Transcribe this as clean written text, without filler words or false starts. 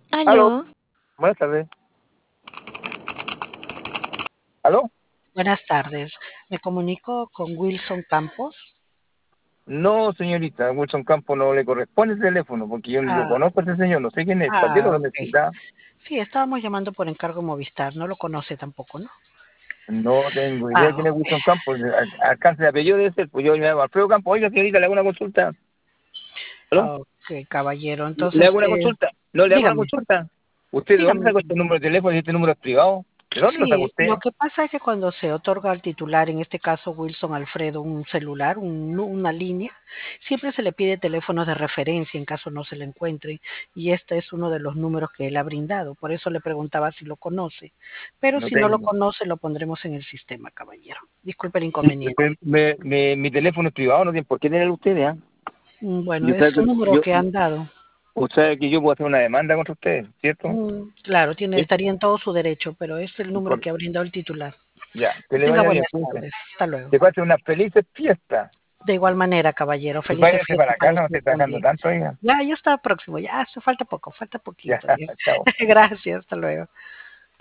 Aló, Aló, buenas tardes. ¿Aló? buenas tardes. Me comunico con Wilson Campos. No, señorita, Wilson Campo no le corresponde el teléfono porque yo no lo Ah, conozco a ese señor, no sé quién es. ¿Para qué lo ok. necesita? Sí, estábamos llamando por encargo Movistar. No lo conoce tampoco, ¿no? No tengo idea Ah, de quién es Wilson Campo. Alcance de apellido de ser, pues yo me llamo Alfredo Campo. Oiga, señorita, le hago una consulta. ¿Aló? ok, caballero. ¿Le Entonces, hago una consulta? No, le hago una dígame, consulta. ¿Usted de dónde dígame. sacó este número de teléfono y este número es privado? ¿De dónde lo sacó Sí, lo usted? que pasa es que cuando se otorga al titular, en este caso Wilson Alfredo, un celular, una línea, siempre se le pide teléfonos de referencia en caso no se le encuentren, y este es uno de los números que él ha brindado. Por eso le preguntaba si lo conoce. Pero No si no lo tengo. conoce, lo pondremos en el sistema, caballero. Disculpe el inconveniente. Mi teléfono es privado, no tiene por qué tener ustedes, ¿ah? Bueno, Yo, es un sabe que- número yo, que han dado. sabe que yo puedo hacer una demanda contra ustedes, ¿cierto? Claro, ¿Sí? estaría en todo su derecho, pero es el número Por- que ha brindado el titular. Ya, que Que le tenga vaya bien, buenas cuídense. tardes. Hasta luego. Que pase unas felices fiestas. De igual manera, caballero, Y felices váyanse para fiestas la para casa, no usted esté trabajando también. tanto, oiga. Ya está próximo, ya hace falta poco, falta Ya, poquito. Ya. chao. Gracias, hasta luego.